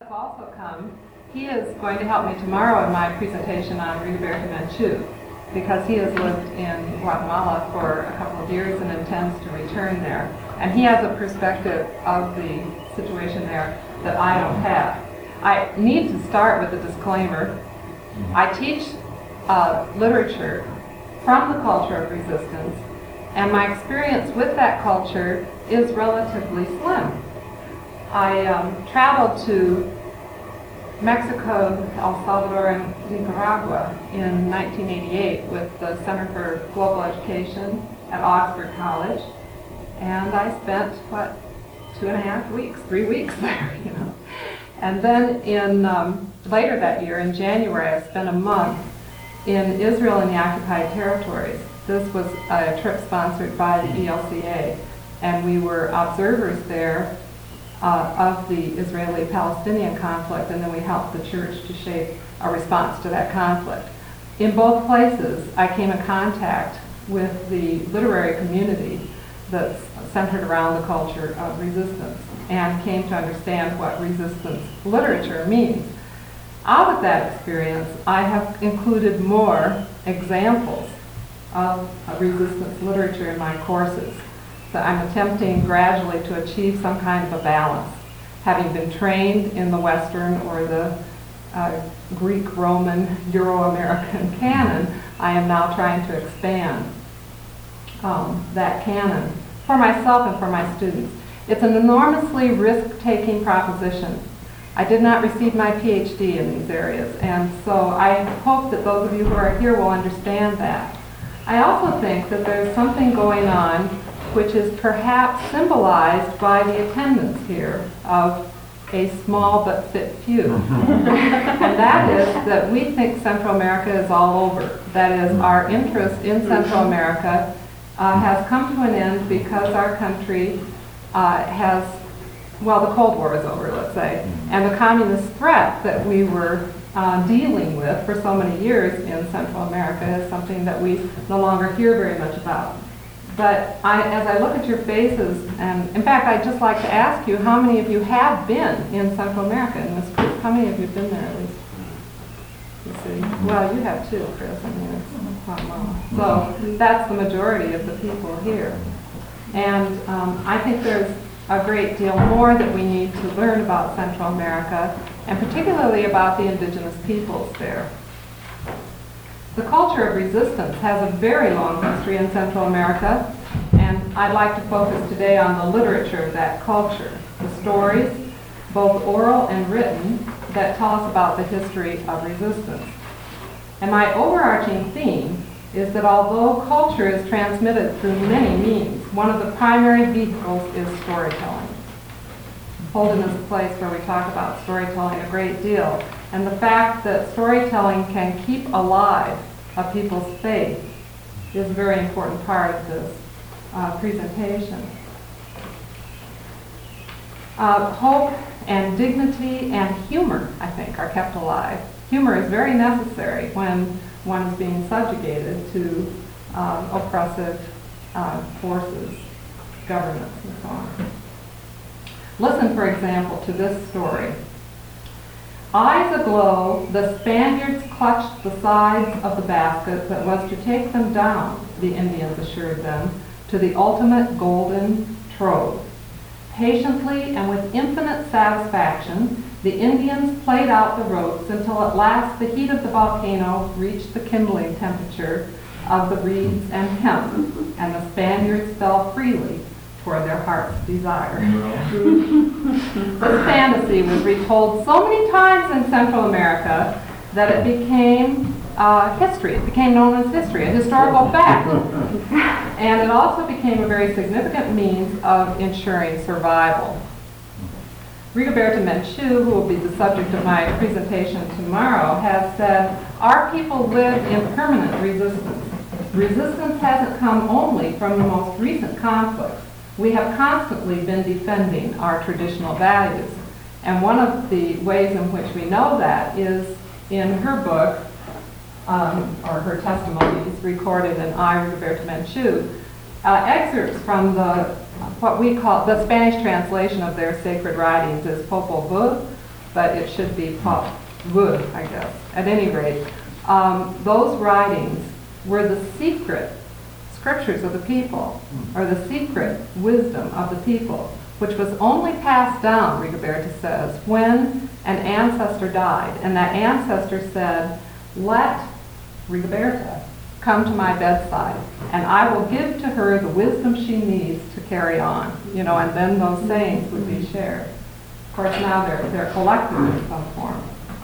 has also come. He is going to help me tomorrow in my presentation on Rigoberta Menchú, because he has lived in Guatemala for a couple of years and intends to return there. And he has a perspective of the situation there that I don't have. I need to start with a disclaimer. I teach literature from the culture of resistance, and my experience with that culture is relatively slim. I traveled to Mexico, El Salvador, and Nicaragua in 1988 with the Center for Global Education at Oxford College, and I spent, 2.5 weeks, 3 weeks there, And then in later that year, in January, I spent a month in Israel and the occupied territories. This was a trip sponsored by the ELCA, and we were observers there of the Israeli-Palestinian conflict, and then we helped the church to shape a response to that conflict. In both places, I came in contact with the literary community that's centered around the culture of resistance, and came to understand what resistance literature means. Out of that experience, I have included more examples of resistance literature in my courses. So I'm attempting gradually to achieve some kind of a balance. Having been trained in the Western or the Greek, Roman, Euro-American canon, I am now trying to expand that canon for myself and for my students. It's an enormously risk-taking proposition. I did not receive my PhD in these areas, and so I hope that those of you who are here will understand that. I also think that there's something going on which is perhaps symbolized by the attendance here of a small but fit few. And that is that we think Central America is all over. That is, our interest in Central America has come to an end because our country the Cold War is over, let's say, and the communist threat that we were dealing with for so many years in Central America is something that we no longer hear very much about. But as I look at your faces, and in fact, I'd just like to ask you, how many of you have been in Central America in this group? How many of you have been there at least? Let's see. Well, you have too, Chris. I mean, it's Guatemala. So that's the majority of the people here. And I think there's a great deal more that we need to learn about Central America, and particularly about the indigenous peoples there. The culture of resistance has a very long history in Central America, and I'd like to focus today on the literature of that culture, the stories, both oral and written, that tell us about the history of resistance. And my overarching theme is that although culture is transmitted through many means, one of the primary vehicles is storytelling. Holden is a place where we talk about storytelling a great deal, and the fact that storytelling can keep alive a people's faith is a very important part of this presentation. Hope and dignity and humor, I think, are kept alive. Humor is very necessary when one is being subjugated to oppressive forces, governments, and so on. Listen, for example, to this story. Eyes aglow, the Spaniards clutched the sides of the basket that was to take them down, the Indians assured them, to the ultimate golden trove. Patiently and with infinite satisfaction, the Indians played out the ropes until at last the heat of the volcano reached the kindling temperature of the reeds and hemp, and the Spaniards fell freely toward their heart's desire. This fantasy was retold so many times in Central America that it became history. It became known as history, a historical fact. And it also became a very significant means of ensuring survival. Rigoberta Menchú, who will be the subject of my presentation tomorrow, has said, "Our people live in permanent resistance. Resistance hasn't come only from the most recent conflicts. We have constantly been defending our traditional values." And one of the ways in which we know that is in her book, or her testimonies recorded in I, Rigoberta Menchú, excerpts from what we call the Spanish translation of their sacred writings is Popol Vuh, but it should be Paul Wood, I guess. At any rate, those writings were the secret scriptures of the people, or the secret wisdom of the people, which was only passed down, Rigoberta says, when an ancestor died. And that ancestor said, let Rigoberta come to my bedside, and I will give to her the wisdom she needs to carry on. You know, and then those sayings would be shared. Of course, now they're collected in some form.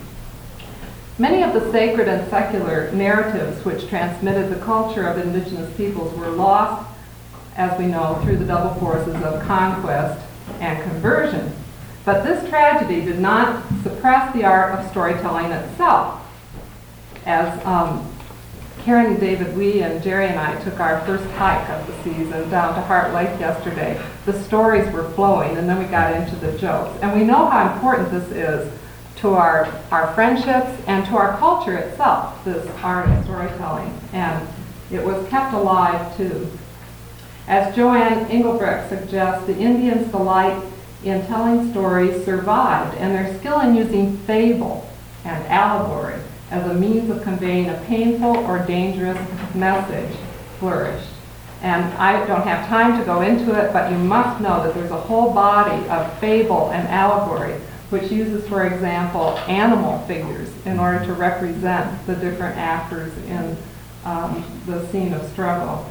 Many of the sacred and secular narratives which transmitted the culture of indigenous peoples were lost, as we know, through the double forces of conquest and conversion. But this tragedy did not suppress the art of storytelling itself. As Karen and David, we and Jerry and I took our first hike of the season down to Heart Lake yesterday, the stories were flowing, and then we got into the jokes. And we know how important this is to our friendships and to our culture itself, this art of storytelling. And it was kept alive too. As Joanne Engelbrecht suggests, the Indians' delight in telling stories survived, and their skill in using fable and allegory as a means of conveying a painful or dangerous message flourished. And I don't have time to go into it, but you must know that there's a whole body of fable and allegory which uses, for example, animal figures in order to represent the different actors in the scene of struggle.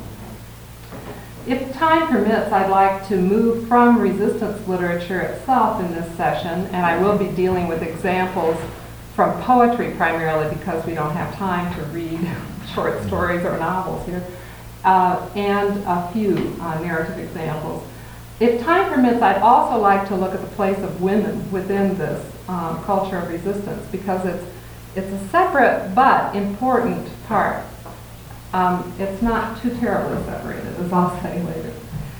If time permits, I'd like to move from resistance literature itself in this session, and I will be dealing with examples from poetry primarily because we don't have time to read short stories or novels here, and a few narrative examples. If time permits, I'd also like to look at the place of women within this culture of resistance, because it's a separate but important part. It's not too terribly separated, as I'll say later.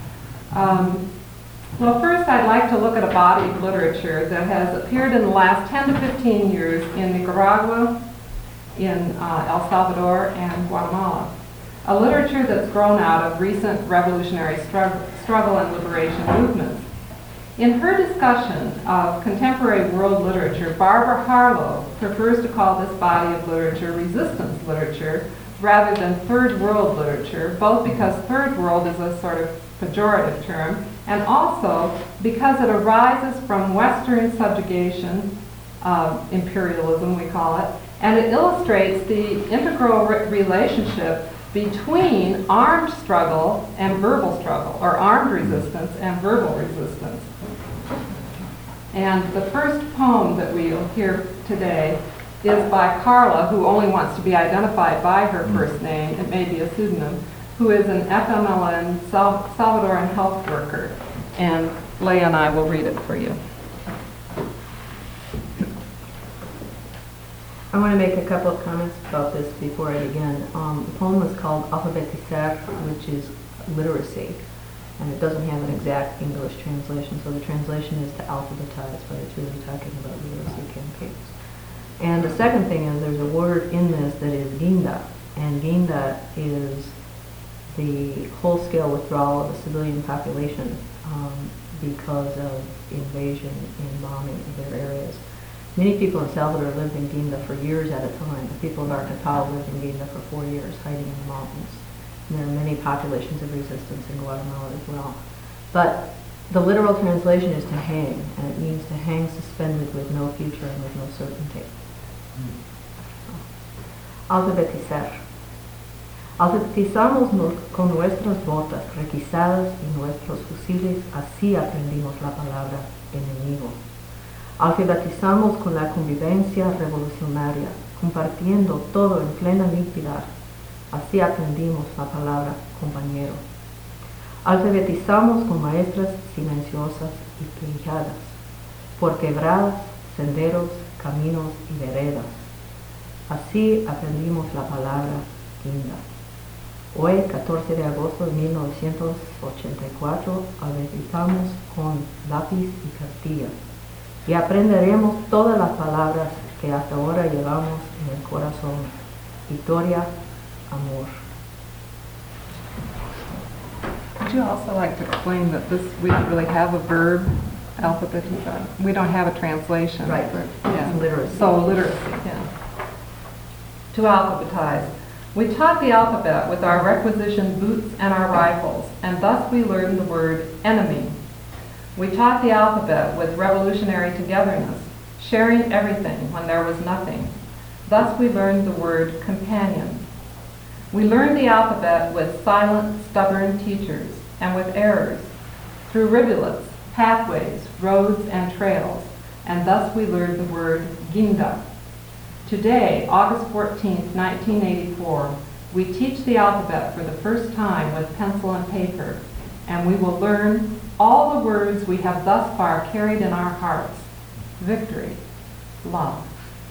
Well, first I'd like to look at a body of literature that has appeared in the last 10 to 15 years in Nicaragua, in El Salvador, and Guatemala. A literature that's grown out of recent revolutionary struggle and liberation movements. In her discussion of contemporary world literature, Barbara Harlow prefers to call this body of literature resistance literature rather than third world literature, both because third world is a sort of pejorative term, and also because it arises from Western subjugation, imperialism we call it, and it illustrates the integral relationship between armed struggle and verbal struggle, or armed resistance and verbal resistance. And the first poem that we'll hear today is by Carla, who only wants to be identified by her first name, it may be a pseudonym, who is an FMLN Salvadoran health worker. And Leah and I will read it for you. I want to make a couple of comments about this before I begin. The poem is called Alfabetizar, which is literacy, and it doesn't have an exact English translation, so the translation is to alphabetize, but it's really talking about literacy campaigns. And the second thing is there's a word in this that is guinda, and guinda is the whole-scale withdrawal of the civilian population because of invasion and bombing of their areas. Many people in Salvador lived in Guinda for years at a time. The people of Arcatao lived in Guinda for 4 years, hiding in the mountains. And there are many populations of resistance in Guatemala as well. But the literal translation is to hang, and it means to hang suspended with no future and with no certainty. Alfabetizar. Alfabetizamos con nuestras botas requisadas y nuestros fusiles, así aprendimos la palabra enemigo. Alfabetizamos con la convivencia revolucionaria, compartiendo todo en plena limpidez, así aprendimos la palabra compañero. Alfabetizamos con maestras silenciosas y trilladas, por quebradas, senderos, caminos y veredas. Así aprendimos la palabra guinda. Hoy, 14 de agosto de 1984, alfabetizamos con lápiz y cartilla y aprenderemos todas las palabras que hasta ahora llevamos en el corazón. Victoria, amor. Would you also like to explain that we don't really have a verb Alphabetized. We don't have a translation. Right. Yeah. Literacy. So literacy, yeah. To alphabetize. We taught the alphabet with our requisitioned boots and our rifles, and thus we learned the word enemy. We taught the alphabet with revolutionary togetherness, sharing everything when there was nothing. Thus we learned the word companion. We learned the alphabet with silent, stubborn teachers, and with errors, through rivulets, pathways, roads, and trails, and thus we learned the word ginda. Today, August 14, 1984, we teach the alphabet for the first time with pencil and paper, and we will learn all the words we have thus far carried in our hearts. Victory, love.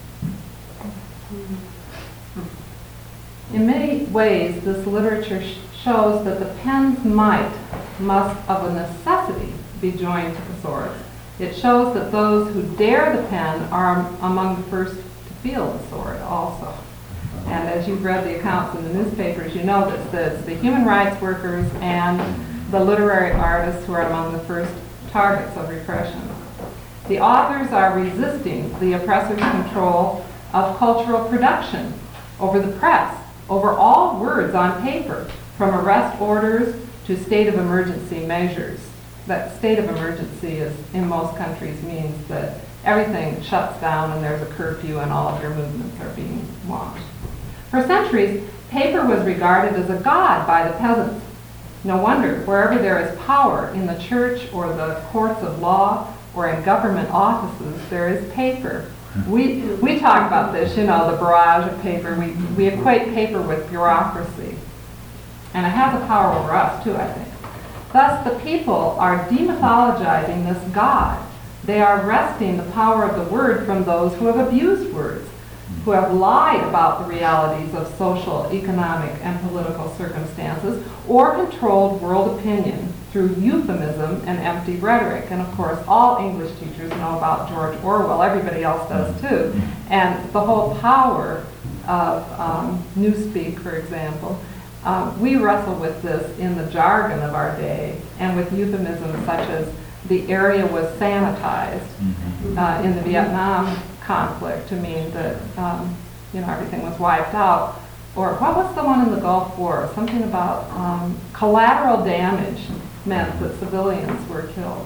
In many ways, this literature shows that the pen's might must of a necessity be joined to the sword. It shows that those who dare the pen are among the first to feel the sword also. And as you've read the accounts in the newspapers, you know that it's the human rights workers and the literary artists who are among the first targets of repression. The authors are resisting the oppressor's control of cultural production over the press, over all words on paper, from arrest orders to state of emergency measures. That state of emergency is, in most countries, means that everything shuts down and there's a curfew and all of your movements are being watched. For centuries, paper was regarded as a god by the peasants. No wonder, wherever there is power in the church or the courts of law or in government offices, there is paper. We talk about this, you know, the barrage of paper. We equate paper with bureaucracy. And it has a power over us, too, I think. Thus, the people are demythologizing this God. They are wresting the power of the word from those who have abused words, who have lied about the realities of social, economic, and political circumstances, or controlled world opinion through euphemism and empty rhetoric. And of course, all English teachers know about George Orwell. Everybody else does too. And the whole power of Newspeak, for example. We wrestle with this in the jargon of our day and with euphemisms such as the area was sanitized in the Vietnam conflict to mean that everything was wiped out. Or what was the one in the Gulf War? Something about collateral damage meant that civilians were killed.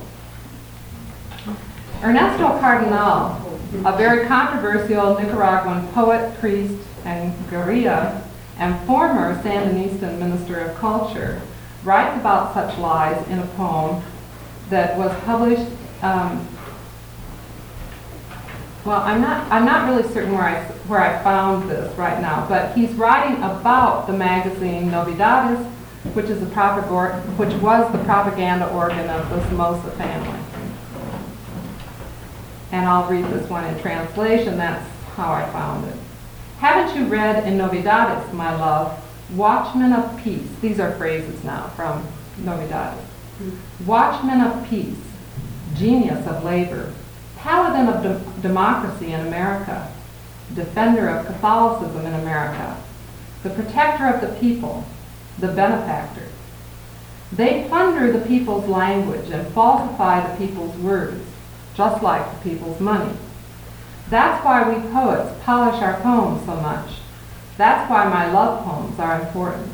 Ernesto Cardenal, a very controversial Nicaraguan poet, priest, and guerrilla, and former Sandinistan Minister of Culture, writes about such lies in a poem that was published. Well, I'm not really certain where I found this right now, but he's writing about the magazine Novedades, which was the propaganda organ of the Somoza family. And I'll read this one in translation. That's how I found it. Haven't you read in Novedades, my love, watchmen of peace? These are phrases now from Novedades. Watchman of peace, genius of labor, paladin of democracy in America, defender of Catholicism in America, the protector of the people, the benefactor. They plunder the people's language and falsify the people's words, just like the people's money. That's why we poets polish our poems so much. That's why my love poems are important.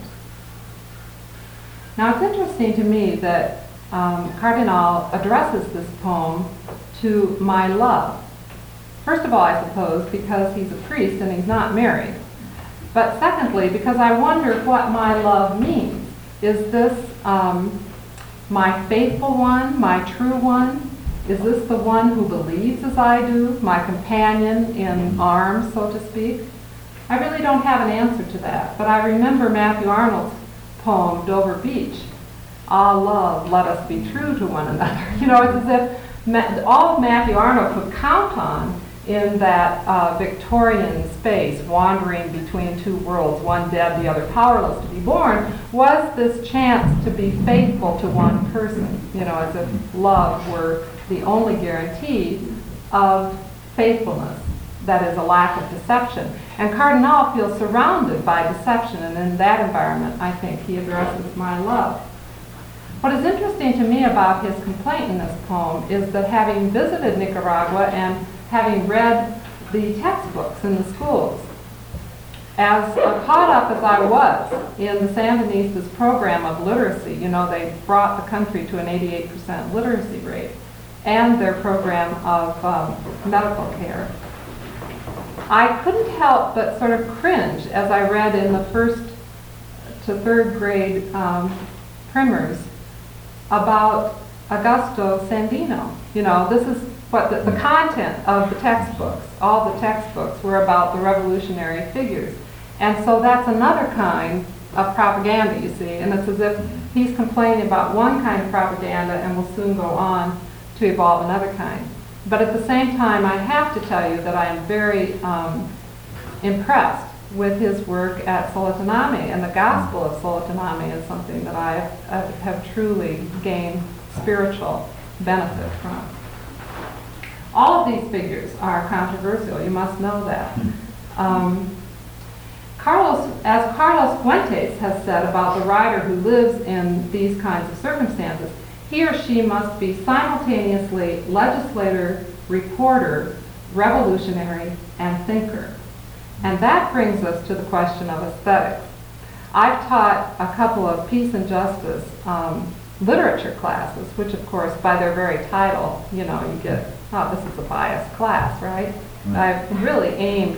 Now it's interesting to me that Cardenal addresses this poem to my love. First of all, I suppose, because he's a priest and he's not married. But secondly, because I wonder what my love means. Is this my faithful one, my true one? Is this the one who believes as I do, my companion in arms, so to speak? I really don't have an answer to that, but I remember Matthew Arnold's poem, Dover Beach. Ah, love, let us be true to one another. You know, it's as if all Matthew Arnold could count on in that Victorian space, wandering between two worlds, one dead, the other powerless to be born, was this chance to be faithful to one person, you know, as if love were the only guarantee of faithfulness, that is, a lack of deception. And Cardenal feels surrounded by deception, and in that environment, I think he addresses my love. What is interesting to me about his complaint in this poem is that having visited Nicaragua and having read the textbooks in the schools, as caught up as I was in the Sandinistas' program of literacy, you know, they brought the country to an 88% literacy rate, and their program of medical care, I couldn't help but sort of cringe as I read in the first to third grade primers about Augusto Sandino. You know, this is what the content of the textbooks, all the textbooks were about the revolutionary figures. And so that's another kind of propaganda, you see, and it's as if he's complaining about one kind of propaganda and will soon go on to evolve another kind. But at the same time, I have to tell you that I am very impressed with his work at Solotanami, and the Gospel of Solotanami is something that I have truly gained spiritual benefit from. All of these figures are controversial, you must know that. Carlos Fuentes has said about the writer who lives in these kinds of circumstances, he or she must be simultaneously legislator, reporter, revolutionary, and thinker. And that brings us to the question of aesthetics. I've taught a couple of peace and justice literature classes, which of course by their very title, you know, you get, oh, this is a biased class, right? I've really aimed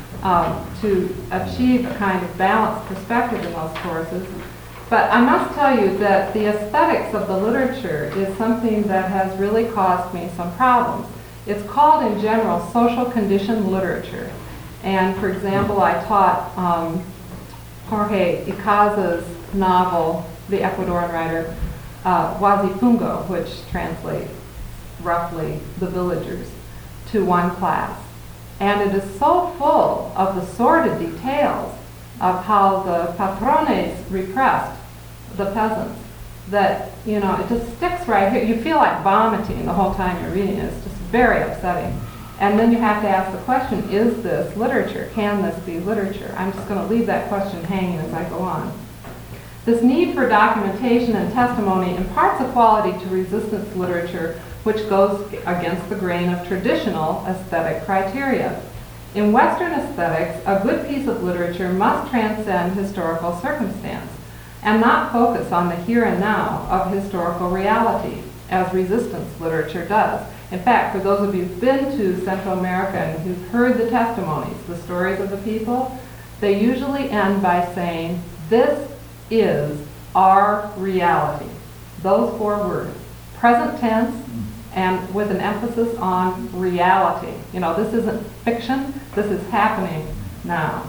to achieve a kind of balanced perspective in those courses. But I must tell you that the aesthetics of the literature is something that has really caused me some problems. It's called in general social condition literature. And for example, I taught Jorge Icaza's novel, the Ecuadorian writer, Huasifungo, which translates roughly The Villagers, to one class. And it is so full of the sordid details of how the patrones repressed the peasants that, you know, it just sticks right here. You feel like vomiting the whole time you're reading it. It's just very upsetting. And then you have to ask the question, is this literature? Can this be literature? I'm just going to leave that question hanging as I go on. This need for documentation and testimony imparts a quality to resistance literature which goes against the grain of traditional aesthetic criteria. In Western aesthetics, a good piece of literature must transcend historical circumstance and not focus on the here and now of historical reality, as resistance literature does. In fact, for those of you who've been to Central America and who've heard the testimonies, the stories of the people, they usually end by saying, this is our reality. Those 4 words, present tense, and with an emphasis on reality. You know, this isn't fiction, this is happening now.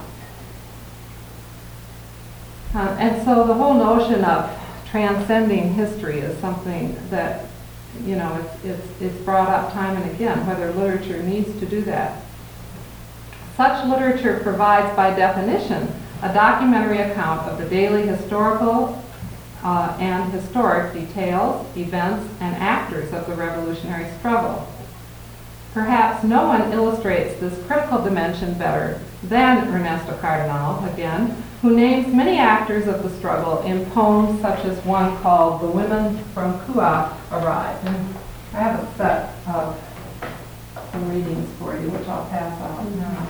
And so the whole notion of transcending history is something that, you know, it's brought up time and again, whether literature needs to do that. Such literature provides, by definition, a documentary account of the daily historical and historic details, events, and actors of the revolutionary struggle. Perhaps no one illustrates this critical dimension better than Ernesto Cardenal, again, who names many actors of the struggle in poems such as one called The Women from Cuba Arrive. And I have a set of some readings for you, which I'll pass out now.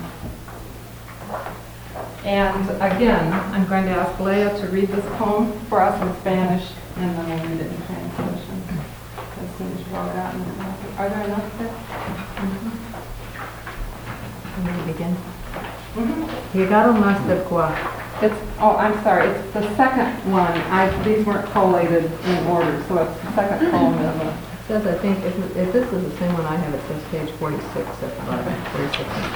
And again, I'm going to ask Leah to read this poem for us in Spanish, and then we'll read it in translation as soon as you've all gotten it. Are there enough there? Can we begin? Llegaron más del Cuá. I'm sorry, it's the second one. These weren't collated in order, so it's the second poem in the... It says, I think, if this is the same one I have, it says page 46 at the bottom, 46 and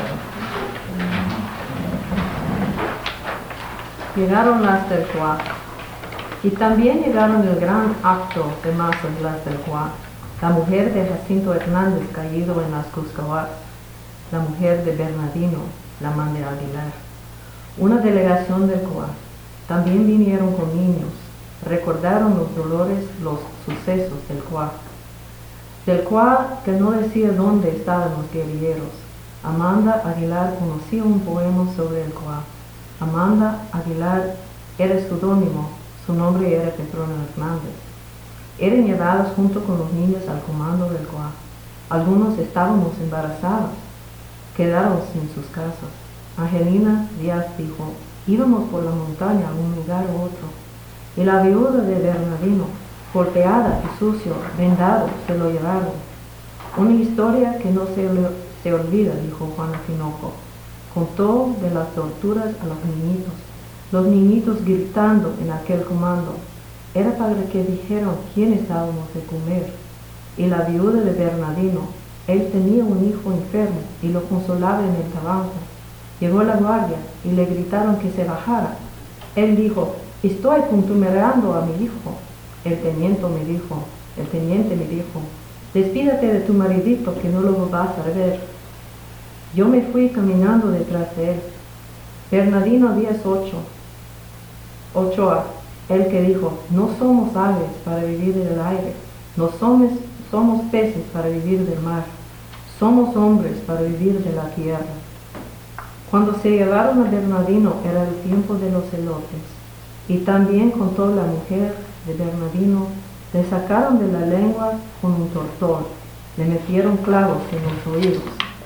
7. Llegaron las del Cuá, y también llegaron el gran acto de masas las del Cuá, la mujer de Jacinto Hernández caído en las Cuscahuas, la mujer de Bernardino, la man de Aguilar. Una delegación del Cuá. También vinieron con niños, recordaron los dolores, los sucesos del Cuá. Del Cuá que no decía dónde estaban los guerrilleros. Amanda Aguilar conocía un poema sobre el Cuá. Amanda Aguilar era pseudónimo, su nombre era Petronio Hernández. Eran llevadas junto con los niños al comando del GUA. Algunos estábamos embarazadas, quedaron sin sus casas. Angelina Díaz dijo, íbamos por la montaña a un lugar u otro, y la viuda de Bernardino, golpeada y sucio, vendado, se lo llevaron. Una historia que no se olvida, dijo Juana Tinoco. Contó de las torturas a los niñitos gritando en aquel comando. Era para que dijeran quiénes dábamos de comer. Y la viuda de Bernardino, él tenía un hijo enfermo y lo consolaba en el trabajo. Llegó la guardia y le gritaron que se bajara. Él dijo, estoy contumerando a mi hijo. El teniente me dijo, despídate de tu maridito que no lo vas a ver. Yo me fui caminando detrás de él. Bernardino Díaz Ochoa, el que dijo, no somos aves para vivir del aire, no somos peces para vivir del mar, somos hombres para vivir de la tierra. Cuando se llevaron a Bernardino era el tiempo de los elotes, y también contó la mujer de Bernardino, le sacaron de la lengua con un tortón, le metieron clavos en los oídos.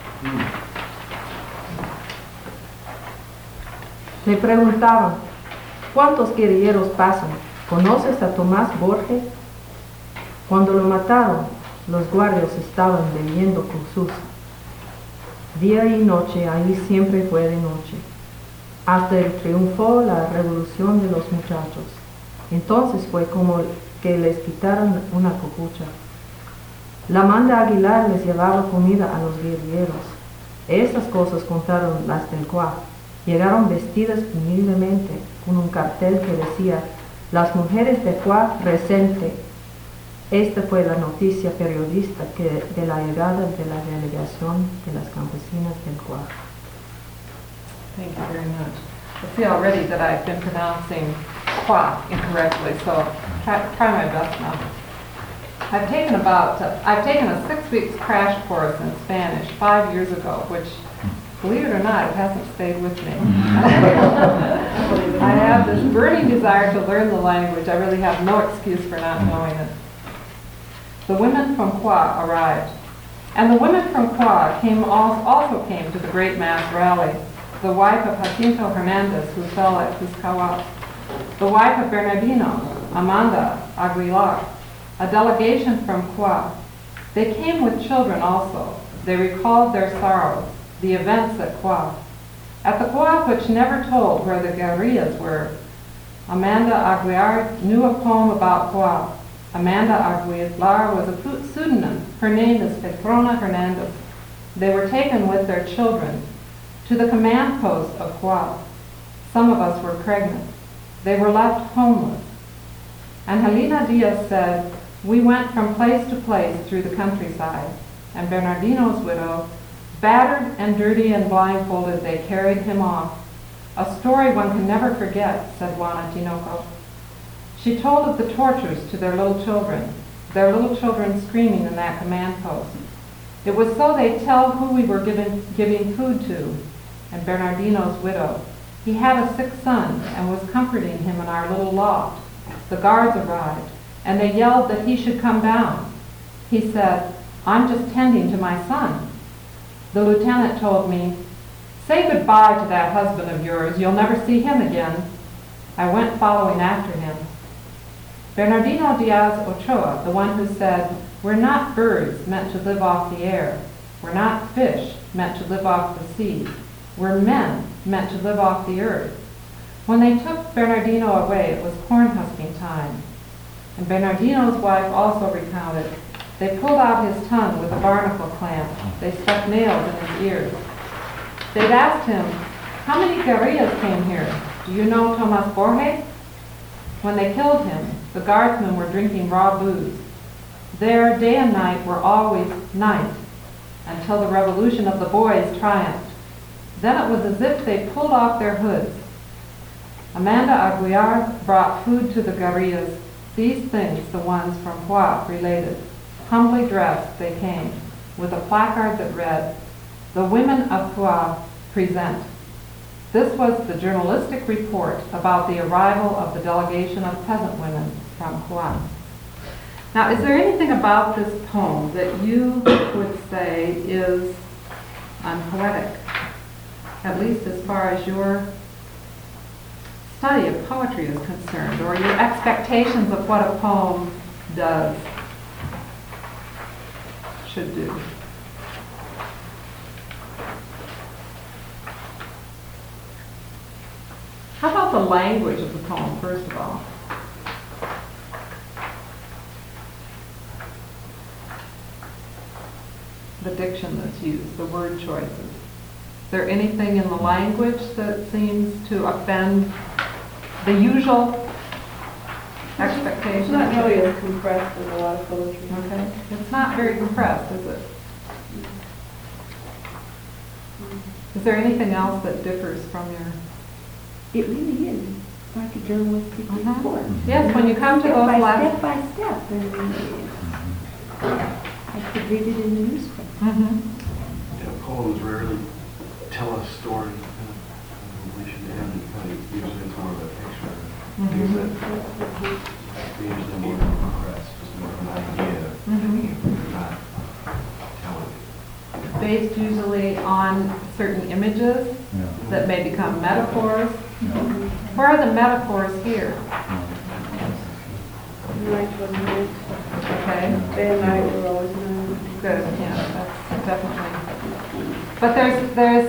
Le preguntaban, ¿cuántos guerrilleros pasan? ¿Conoces a Tomás Borges? Cuando lo mataron, los guardias estaban bebiendo con sus. Día y noche, ahí siempre fue de noche. Hasta que triunfó la revolución de los muchachos. Entonces fue como que les quitaron una copucha. La Manda Aguilar les llevaba comida a los guerrilleros. Esas cosas contaron las del CUA. Llegaron vestidas humildemente con un cartel que decía, las mujeres de CUA presente. Esta fue la noticia periodista de la llegada de la delegación de las campesinas del CUA. Thank you very much. I see already that I've been pronouncing qua incorrectly, so try my best now. I've taken a 6 weeks crash course in Spanish 5 years ago, which, believe it or not, it hasn't stayed with me. I have this burning desire to learn the language. I really have no excuse for not knowing it. The women from Qua arrived, and the women from Qua also came to the great mass rally. The wife of Jacinto Hernandez, who fell at Cuscahuat, the wife of Bernardino, Amanda Aguilar, a delegation from Qua. They came with children also. They recalled their sorrows, the events at Qua. At the Qua, which never told where the guerrillas were, Amanda Aguilar knew a poem about Qua. Amanda Aguilar was a pseudonym. Her name is Petrona Hernandez. They were taken with their children to the command post of Qua. Some of us were pregnant. They were left homeless. Angelina Diaz said, we went from place to place through the countryside, and Bernardino's widow, battered and dirty and blindfolded, they carried him off. A story one can never forget, said Juana Tinoco. She told of the tortures to their little children screaming in that command post. It was so they'd tell who we were giving food to, and Bernardino's widow. He had a sick son and was comforting him in our little loft. The guards arrived, and they yelled that he should come down. He said, I'm just tending to my son. The lieutenant told me, say goodbye to that husband of yours. You'll never see him again. I went following after him. Bernardino Diaz Ochoa, the one who said, we're not birds meant to live off the air. We're not fish meant to live off the sea. We're men meant to live off the earth. When they took Bernardino away, it was corn husking time. And Bernardino's wife also recounted, they pulled out his tongue with a barnacle clamp. They stuck nails in his ears. They'd asked him, how many guerrillas came here? Do you know Tomas Borges? When they killed him, the guardsmen were drinking raw booze. There, day and night, were always night, until the revolution of the boys triumphed. Then it was as if they pulled off their hoods. Amanda Aguilar brought food to the guerrillas. These things the ones from Huat related. Humbly dressed they came, with a placard that read, the women of Huat present. This was the journalistic report about the arrival of the delegation of peasant women from Huat. Now, is there anything about this poem that you would say is unpoetic? At least as far as your study of poetry is concerned, or your expectations of what a poem does, should do. How about the language of the poem, first of all? The diction that's used, the word choices. Is there anything in the language that seems to offend the usual expectations? It's not nearly as compressed as a lot of poetry. Okay. It's not very compressed, is it? Is there anything else that differs from your... It really is like a journalistic report. Yes, when you come to those last... Step by step. I could read it in the newspaper. Poems rarely tell a story. We should end it. Usually it's more of a picture. Things that usually more compressed, just more of an idea. Not telling. Based usually on certain images that may become metaphors. Where are the metaphors here? Night was night. Okay. Day and night were always night. Good, yeah, that's definitely. But there's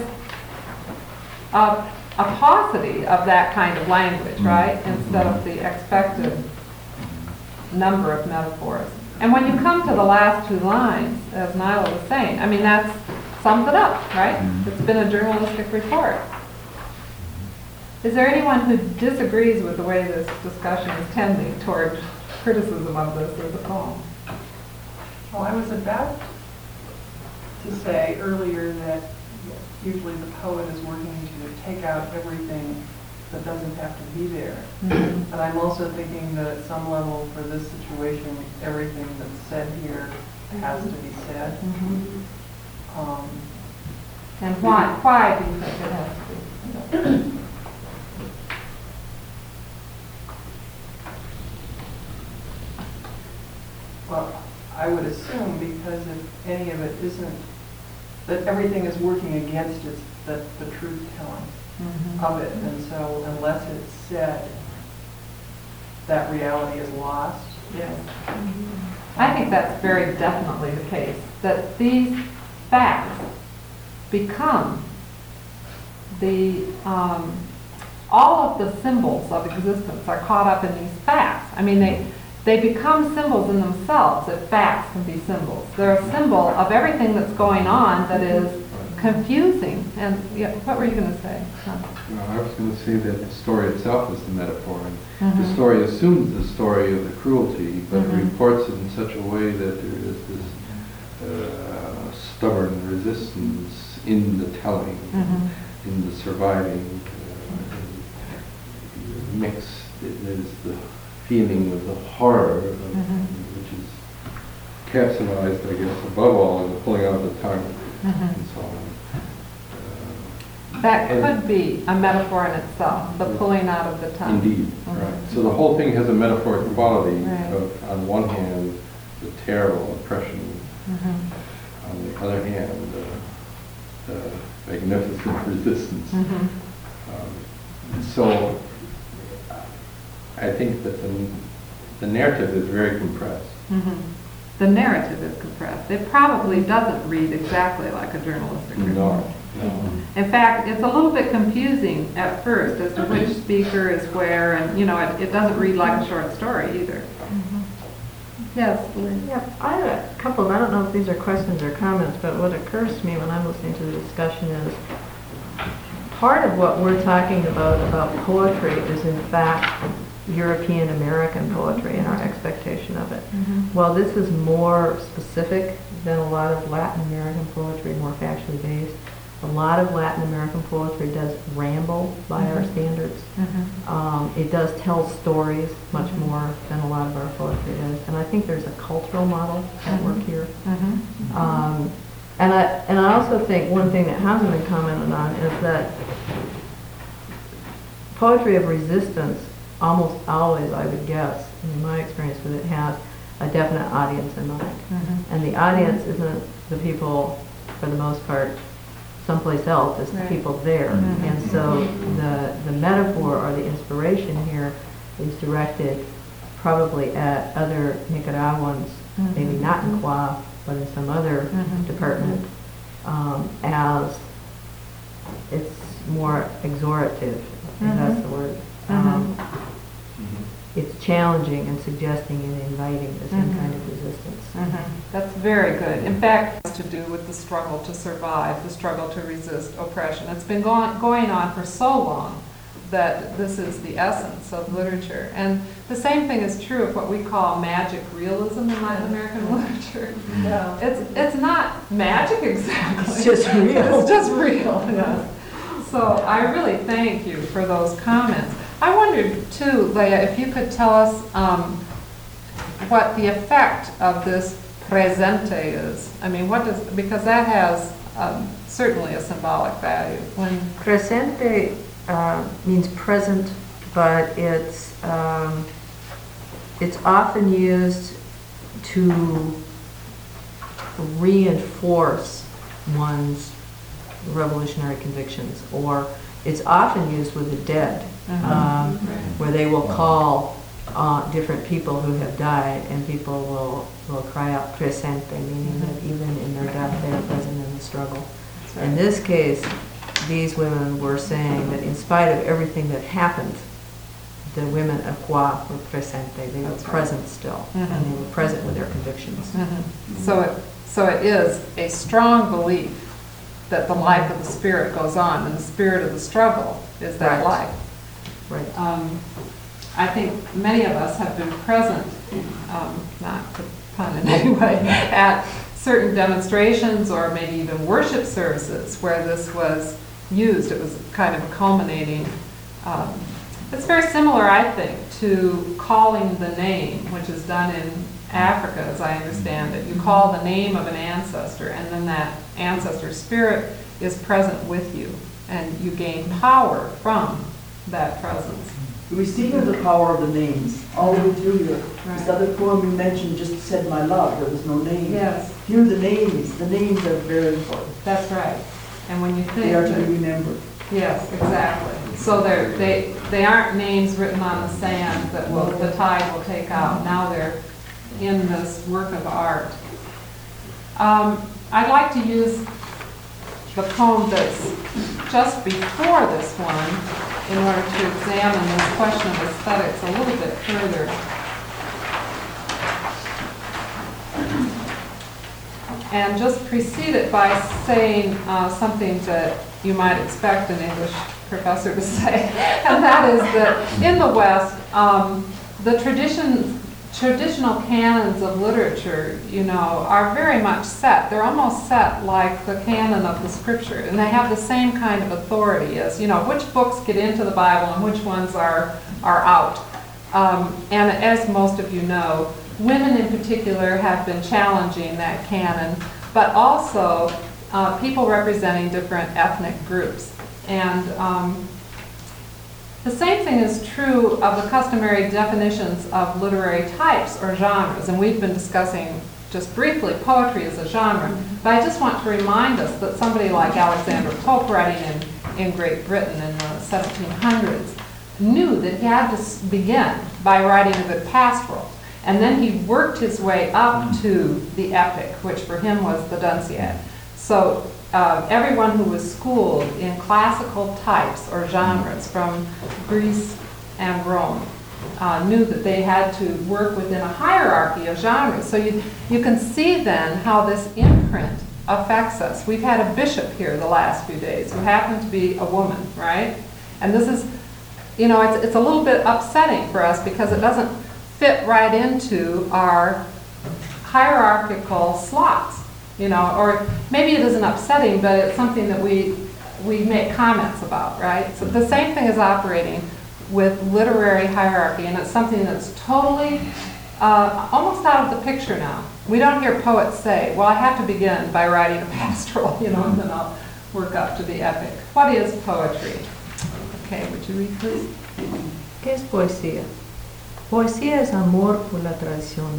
a paucity of that kind of language, right? Instead of the expected number of metaphors. And when you come to the last two lines, as Nyla was saying, I mean, that sums it up, right? It's been a journalistic report. Is there anyone who disagrees with the way this discussion is tending toward criticism of this as a poem? Well, I was about to say earlier that usually the poet is working to take out everything that doesn't have to be there. But I'm also thinking that at some level for this situation, everything that's said here has to be said. And why? Why do you think it has to be? Well, I would assume because if any of it isn't, that everything is working against it, the truth telling of it. And so unless it's said, that reality is lost. Yes. I think that's very definitely the case, that these facts become the, all of the symbols of existence are caught up in these facts. I mean, they become symbols in themselves, if facts can be symbols. They're a symbol of everything that's going on that is confusing. And yeah, what were you going to say? Well, I was going to say that the story itself is the metaphor. And the story assumes the story of the cruelty, but reports it in such a way that there is this stubborn resistance in the telling, in the surviving mix. There's the feeling of the horror, which is capsulized, I guess, above all in the pulling out of the tongue and so on. That could be a metaphor in itself, the pulling out of the tongue. Indeed, right. So the whole thing has a metaphoric quality Right. of, on one hand, the terrible oppression, on the other hand, the magnificent resistance. So I think that the narrative is very compressed. The narrative is compressed. It probably doesn't read exactly like a journalistic report. No. In fact, it's a little bit confusing at first as to which speaker is where, and it doesn't read like a short story either. Yes, Lynn. Yeah, I have a couple, I don't know if these are questions or comments, but what occurs to me when I'm listening to the discussion is part of what we're talking about poetry is in fact European American poetry and our expectation of it. While this is more specific than a lot of Latin American poetry, more factually based, a lot of Latin American poetry does ramble by our standards. It does tell stories much more than a lot of our poetry does. And I think there's a cultural model at work here. And I also think one thing that hasn't been commented on is that poetry of resistance almost always, I would guess, in my experience with it, has a definite audience in mind. Mhm. And the audience isn't the people, for the most part, someplace else, it's the Right. people there. Mhm. And so the metaphor or the inspiration here is directed probably at other Nicaraguans, maybe not in Qua, but in some other Mhm. department, as it's more exhortative, if that's the word. It's challenging and suggesting and inviting the same kind of resistance. That's very good. In fact, it's to do with the struggle to survive, the struggle to resist oppression. It's been going on for so long that this is the essence of literature. And the same thing is true of what we call magic realism in Latin American literature. Yeah. It's not magic exactly. It's just real. It's just real, yes. So I really thank you for those comments. I wondered too, Leah, if you could tell us what the effect of this presente is. I mean, because that has certainly a symbolic value. When Presente means present, but it's often used to reinforce one's revolutionary convictions, or it's often used with the dead, where they will call different people who have died, and people will cry out presente, meaning that even in their death they are present in the struggle. In this case, these women were saying that in spite of everything that happened, the women of Qua were presente, they were present still, and they were present with their convictions. So it is a strong belief that the life of the spirit goes on, and the spirit of the struggle is that life. Right. I think many of us have been present, not to pun in any way, at certain demonstrations or maybe even worship services where this was used. It was kind of a culminating. It's very similar, I think, to calling the name, which is done in Africa, as I understand it. You call the name of an ancestor, and then that ancestor spirit is present with you, and you gain power from that presence. We see here the power of the names all the way through here. Right. This other poem you mentioned just said my love, there was no name. Yes, Here the names are very important. that's right. And when you think They are to that- be remembered. yes, exactly. So they aren't names written on the sand that the tide will take out. Now they're in this work of art. I'd like to use the poem that's just before this one in order to examine this question of aesthetics a little bit further. And just precede it by saying something that you might expect an English professor to say, and that is that in the West, the traditional canons of literature, are very much set. They're almost set like the canon of the scripture, and they have the same kind of authority as, which books get into the Bible and which ones are out. And as most of you know, women in particular have been challenging that canon, but also people representing different ethnic groups. And the same thing is true of the customary definitions of literary types or genres, and we've been discussing just briefly poetry as a genre, but I just want to remind us that somebody like Alexander Pope, writing in Great Britain in the 1700s, knew that he had to begin by writing a good pastoral, and then he worked his way up to the epic, which for him was the Dunciad. So everyone who was schooled in classical types or genres from Greece and Rome knew that they had to work within a hierarchy of genres. So you can see then how this imprint affects us. We've had a bishop here the last few days who happened to be a woman, right? And this is, it's a little bit upsetting for us because it doesn't fit right into our hierarchical slots. Or maybe it isn't upsetting, but it's something that we make comments about, right? So the same thing is operating with literary hierarchy, and it's something that's totally almost out of the picture now. We don't hear poets say, well, I have to begin by writing a pastoral, and then I'll work up to the epic. What is poetry? Okay, would you read, please? ¿Qué es poesía? Poesía es amor por la tradición,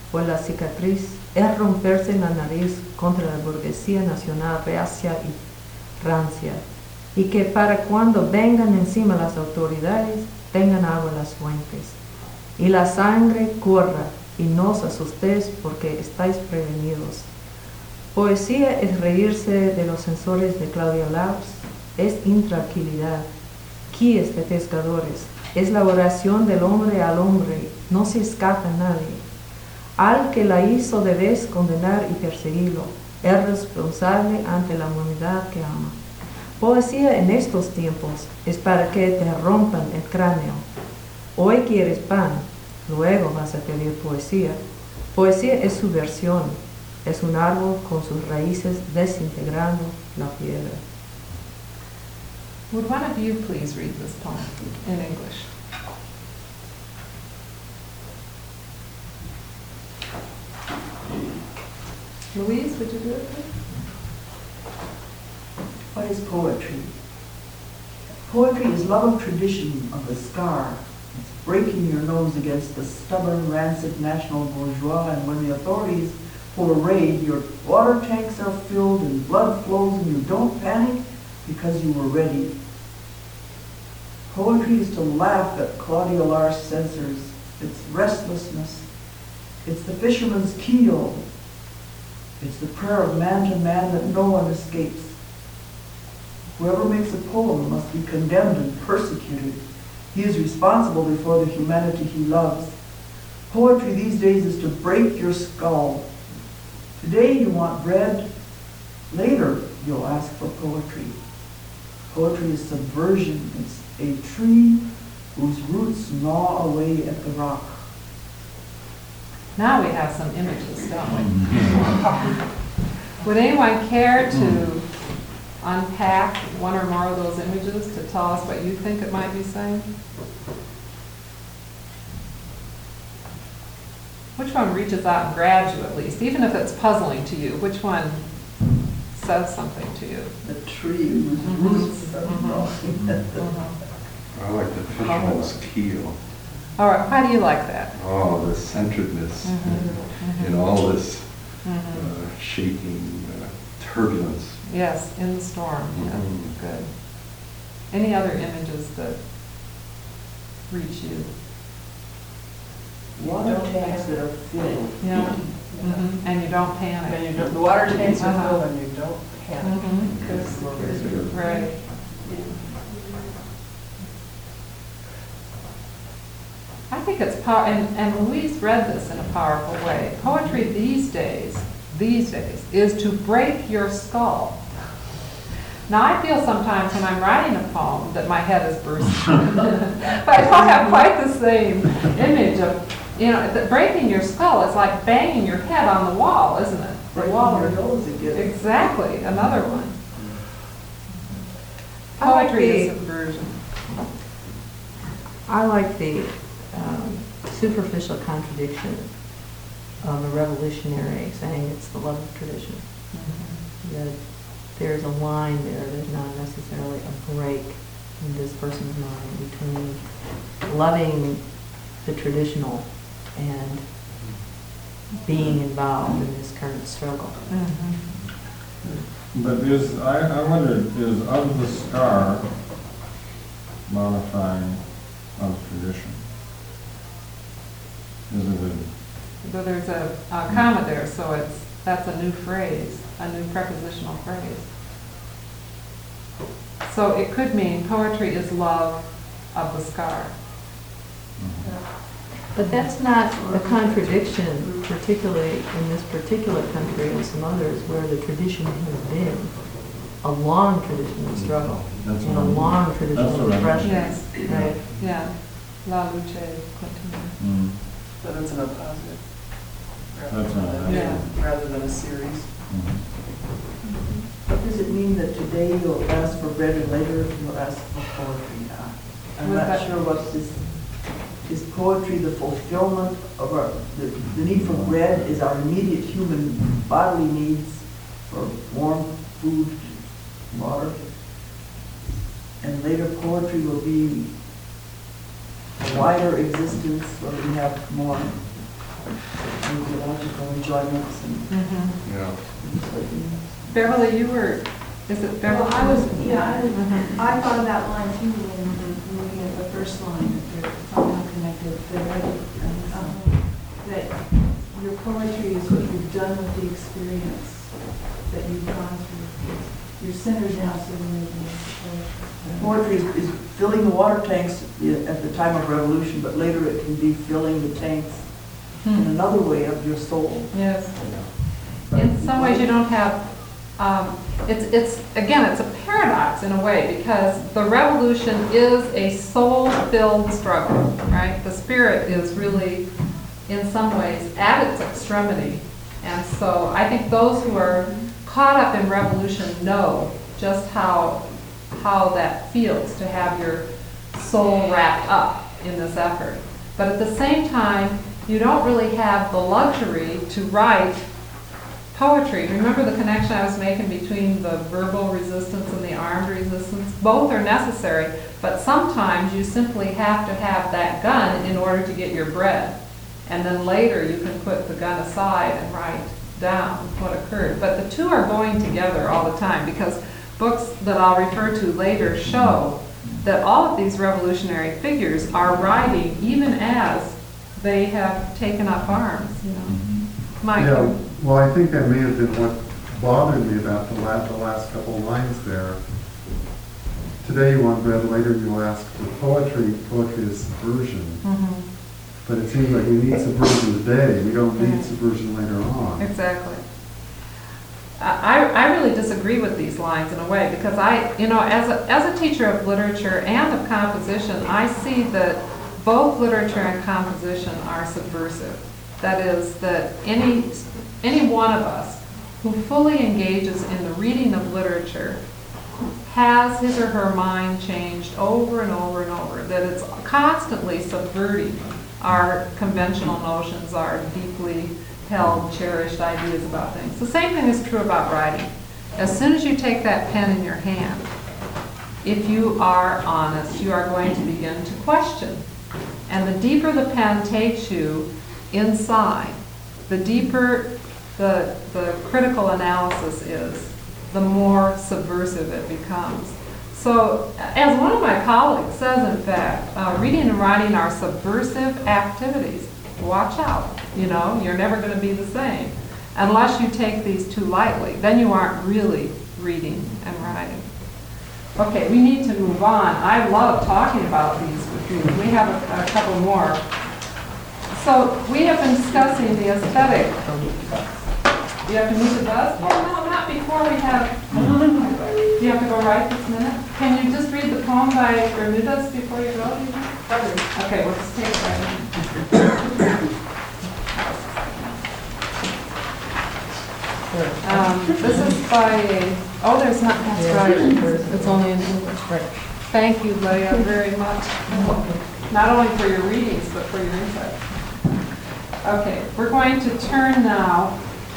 por la cicatriz es romperse la nariz contra la burguesía nacional reacia y rancia, y que para cuando vengan encima las autoridades tengan agua las fuentes, y la sangre corra, y no os asustéis porque estáis prevenidos. Poesía es reírse de los censores de Claudia Laus, es intranquilidad, quíes de pescadores, es la oración del hombre al hombre, no se escapa nadie. Al que la hizo debes condenar y perseguirlo, es responsable ante la humanidad que ama. Poesía en estos tiempos es para que te rompan el cráneo. Hoy quieres pan, luego vas a pedir poesía. Poesía es subversión, es un árbol con sus raíces desintegrando la piedra. Would one of you please read this poem in English? Louise, would you do it, please? What is poetry? Poetry is love of tradition, of the scar. It's breaking your nose against the stubborn, rancid national bourgeois, and when the authorities pull a raid, your water tanks are filled and blood flows and you don't panic because you were ready. Poetry is to laugh at Claudia Lars censors. It's restlessness. It's the fisherman's keel. It's the prayer of man to man that no one escapes. Whoever makes a poem must be condemned and persecuted. He is responsible before the humanity he loves. Poetry these days is to break your skull. Today you want bread. Later you'll ask for poetry. Poetry is subversion. It's a tree whose roots gnaw away at the rock. Now we have some images, don't we? Would anyone care to unpack one or more of those images to tell us what you think it might be saying? Which one reaches out and grabs you at least, even if it's puzzling to you? Which one says something to you? The tree whose roots are gnawing at the rock. I like the fisherman's keel. All right, why do you like that? Oh, the centeredness in all this shaking turbulence. Yes, in the storm, yeah, Mhm. good. Any other images that reach you? Water tanks that are filled. Yeah. And you don't panic. And you don't, the water tanks are Uh-huh. filled and you don't panic. Mhm. Because Right. I think it's and Louise read this in a powerful way. Poetry these days, is to break your skull. Now, I feel sometimes when I'm writing a poem that my head is bursting. But I don't have quite the same image of, breaking your skull is like banging your head on the wall, isn't it? The wall. Your nose again. Exactly, another one. I like Poetry is the- subversion. I like the superficial contradiction of a revolutionary saying it's the love of tradition. That there's a line there, there's not necessarily a break in this person's mind between loving the traditional and being involved in this current struggle. But I wonder, is of the scar modifying of tradition? Is it a, So there's a comma there, so that's a new phrase, a new prepositional phrase. So it could mean poetry is love of the scar. But that's not a contradiction, particularly in this particular country and some others, where the tradition has been a long tradition of struggle That's and what a I mean. long tradition That's of what I mean. oppression. Yes, Right. yeah. La luce continua. But it's in a positive. That's right. Yeah. Rather than a series. What does it mean that today you'll ask for bread and later you'll ask for poetry? I'm What's not that? sure what this, is poetry the fulfillment of the need for bread is our immediate human bodily needs for warm food, water. And later poetry will be a wider existence where we have more ideological enjoyments and Mhm. Yeah. things like that. Beverly, you were, is it Beverly? Well, I was, yeah, Mhm. I thought of that line too when looking at the first line, that they're somehow connected, that your poetry is what you've done with the experience that you've gone through. You're sinners now, so you may be Poetry is filling the water tanks at the time of revolution, but later it can be filling the tanks in another way of your soul. Yes. In some ways, you don't have, again, it's a paradox in a way, because the revolution is a soul-filled struggle, right? The spirit is really, in some ways, at its extremity. And so I think those who are caught up in revolution know just how that feels to have your soul wrapped up in this effort. But at the same time, you don't really have the luxury to write poetry. Remember the connection I was making between the verbal resistance and the armed resistance? Both are necessary, but sometimes you simply have to have that gun in order to get your bread. And then later you can put the gun aside and write down what occurred. But the two are going together all the time, because books that I'll refer to later show that all of these revolutionary figures are writing even as they have taken up arms, you know. Mike? Yeah, well, I think that may have been what bothered me about the last couple of lines there. Today you want bread, later you ask for poetry. Poetry is subversion. Mhm. But it seems like we need subversion today. We don't need subversion later on. Exactly. I really disagree with these lines in a way, because as a teacher of literature and of composition, I see that both literature and composition are subversive. That is, that any one of us who fully engages in the reading of literature has his or her mind changed over and over and over, that it's constantly subverting our conventional notions, our deeply held, cherished ideas about things. The same thing is true about writing. As soon as you take that pen in your hand, if you are honest, you are going to begin to question. And the deeper the pen takes you inside, the deeper the critical analysis is, the more subversive it becomes. So, as one of my colleagues says, in fact, reading and writing are subversive activities. Watch out, you're never going to be the same unless you take these too lightly. Then you aren't really reading and writing. Okay, we need to move on. I love talking about these with you. We have a couple more. So we have been discussing the aesthetic. You have to move the bus? Oh, no, not before we have. Do you have to go right this minute? Can you just read the poem by Bermudez before you go? Okay, we'll just take it right now. This is by there's not, that's right. It's only in English, right? Thank you, Leah, very much. Not only for your readings, but for your insight. Okay, we're going to turn now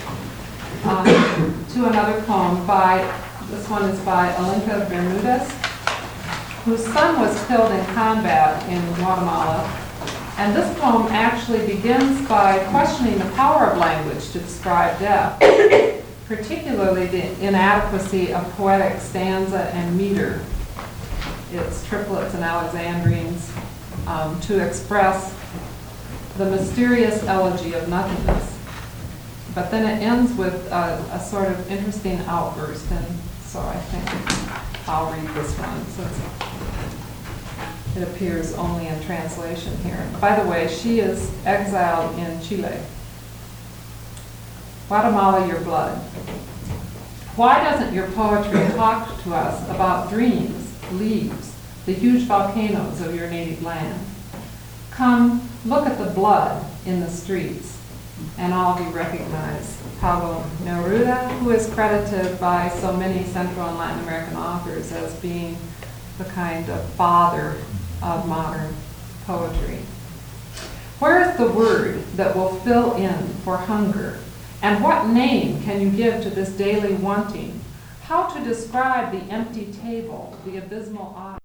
to another poem this one is by Alenka Bermudez, whose son was killed in combat in Guatemala. And this poem actually begins by questioning the power of language to describe death, particularly the inadequacy of poetic stanza and meter, its triplets and alexandrines, to express the mysterious elegy of nothingness. But then it ends with a sort of interesting outburst, and so I think I'll read this one since it appears only in translation here. By the way, she is exiled in Chile. Guatemala, your blood. Why doesn't your poetry talk to us about dreams, leaves, the huge volcanoes of your native land? Come, look at the blood in the streets, and all of you recognize Pablo Neruda, who is credited by so many Central and Latin American authors as being the kind of father of modern poetry. Where is the word that will fill in for hunger? And what name can you give to this daily wanting? How to describe the empty table, the abysmal